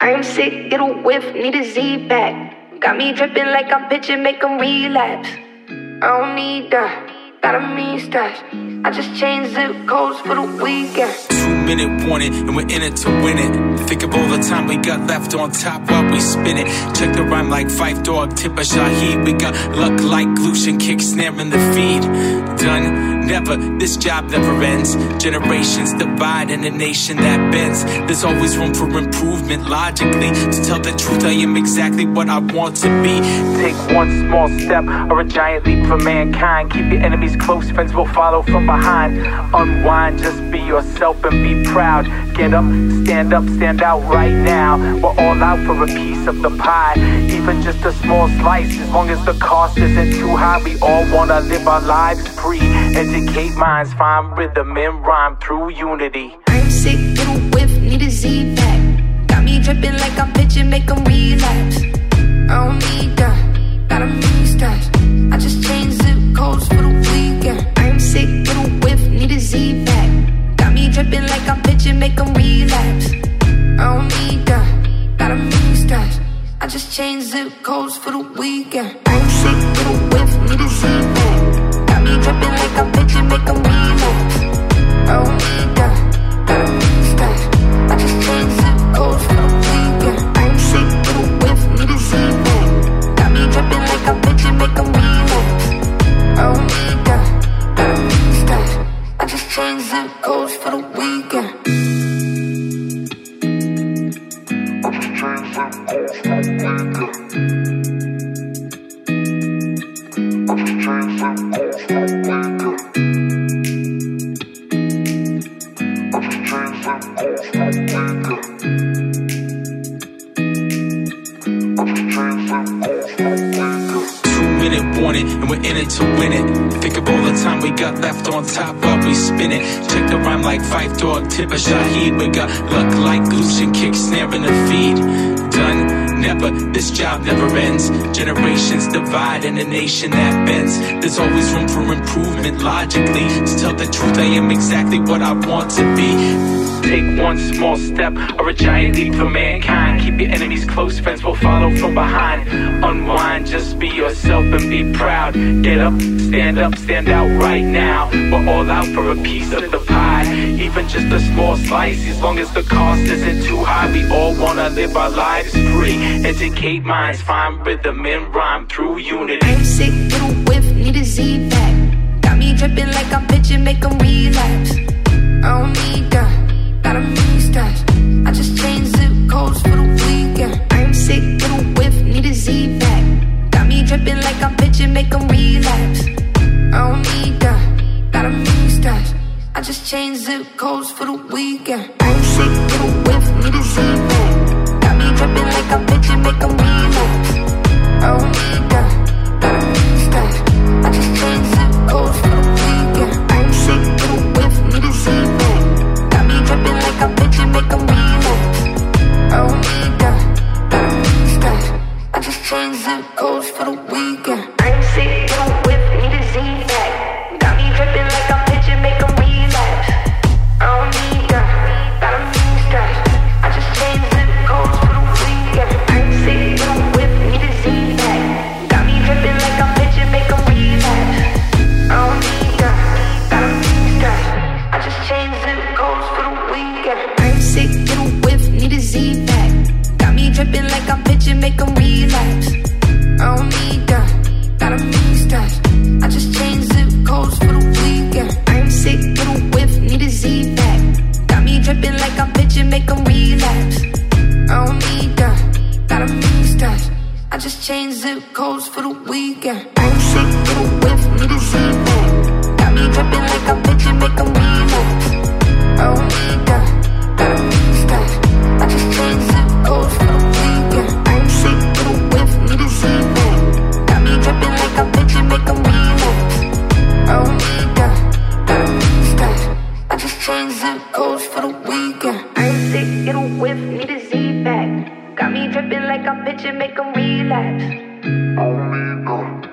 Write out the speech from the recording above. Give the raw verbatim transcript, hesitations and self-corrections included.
I'm sick, get a whiff, need a Z-Pack. Got me dripping like I'm pitching, make them relapse. I don't need that, got a mean stash. I just changed zip codes for the weekend. Two minute warning, and we're in it to win it. Think of all the time we got left on top while we spin it. Check the rhyme like Fife Dog, tip a Shaheed. We got luck like Lucian, kick snare in the feed. Done, never, this job never ends. Generations divide in a nation that bends. There's always room for improvement logically. To tell the truth, I am exactly what I want to be. Take one small step or a giant leap for mankind. Keep your enemies close, friends will follow from behind. Unwind, just be yourself and be proud. Get up, stand up, stand out right now. We're all out for a piece of the pie, even just a small slice. As long as the cost isn't too high, we all wanna live our lives free. Educate minds, find rhythm and rhyme through unity. I'm sick, get a whiff, need a Z-Pack. Got me dripping like I'm pitching, make them relapse. I don't need that, got a mean stash. I just changed zip codes for the weekend. I'm sick, get a whiff, need a Z-Pack. Got me dripping like I'm pitching, make them relapse. I don't need that, got a mean stash. I just changed zip codes for the weekend. I'm sick, get a whiff, need a Z-Pack. Got me dripping like I'm pitching, make them relapse. I don't need that, got a mean stash. I just changed zip codes for the weekend. I'm sick, get a whiff, need a Z-Pack. Got me dripping like I'm pitching, make them relapse. I don't need that, got a mean stash. I just changed zip codes for the weekend. I just changed zip codes for the weekend. I just changed zip codes for the weekend. I just changed zip codes for the weekend. I just changed zip codes for the weekend. Minute warning, and we're in it to win it. Think of all the time we got left on top while we spin it. Check the rhyme like Fife Dog, tip a Shaheed. We got luck like Lucian, kick snare in the feed. Done, never, this job never ends. Generations divide in a nation that bends. There's always room for improvement logically. To tell the truth, I am exactly what I want to be. Take one small step or a giant leap for mankind. Keep your enemies close, friends will follow from behind. Unwind, just be yourself and be proud. Get up, stand up, stand out right now. We're all out for a piece of the pie, even just a small slice. As long as the cost isn't too high, we all wanna live our lives free. Educate minds, find rhythm and rhyme through unity. I'm sick, get a whiff, need a Z-Pack. Got me dripping like I'm pitching, make them relapse. I don't need that, got a mean stash. I just changed zip codes for the weekend. I'm sick, get a whiff, need a Z-Pack. Got me dripping like I'm pitching, make them relapse. I don't need that, got a mean stash. I just changed zip codes for the weekend. I'm sick, get a whiff, need a Z-Pack. Got me dripping like I'm pitching, make them relapse. I don't need that, got a mean stash. I just changed zip codes for the weekend. I'm sick, get a whiff, need a Z-Pack. Got me dripping like I'm pitching, make them relapse. I don't need that, got a mean stash. I just changed zip codes for the weekend. I'm sick, get a whiff, need a Z-Pack. Got me dripping like I'm pitching, make them relapse. I don't need that, got a mean stash. I just changed zip codes for the weekend. I'm sick, get a whiff, need a Z-Pack. Got me dripping like I'm pitching, make them relapse. I don't need that, got a mean stash. I just changed zip codes for the weekend. I'm sick, get a whiff, need a Z-Pack. Got me dripping like I'm pitching, make them relapse. I don't need that, got a mean stash. I just changed zip codes for the weekend. I'm sick, get a whiff, need a Z-Pack. Got me dripping like I'm pitching, make them relapse. I don't need that, got a mean stash. I just changed zip codes for the weekend. I'm sick, get a whiff, need a Z-Pack. Got me dripping like I'm pitching, make them relapse. I don't need that, got a mean stash. I just changed zip codes for the weekend. I'm sick, get a whiff, need a Z-Pack. Got me dripping like I'm pitching, make them relapse. I don't need that, got a mean stash. I just changed zip codes for the weekend. I'm sick, get a whiff, need a Z-Pack. Got me dripping like I'm pitching, make them relapse. I don't need that.